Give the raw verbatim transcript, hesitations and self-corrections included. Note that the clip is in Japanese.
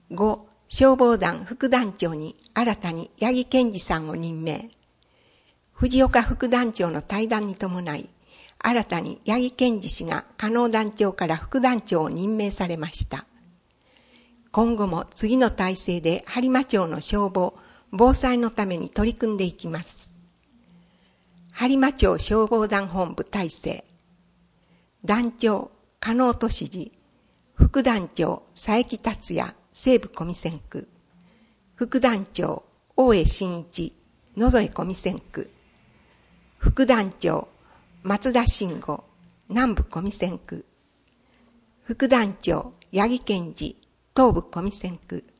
ご、消防団副団長に新たに八木健二さんを任命。藤岡副団長の退団に伴い、新たに八木健二氏が加納団長から副団長を任命されました。今後も次の体制で播磨町の消防、防災のために取り組んでいきます。播磨町消防団本部体制。団長、加納俊二。副団長、佐伯達也、西部小見線区。副団長、大江真一、野添小見線区。副団長、松田慎吾、南部小見線区。副団長、八木健二、東部小見線区。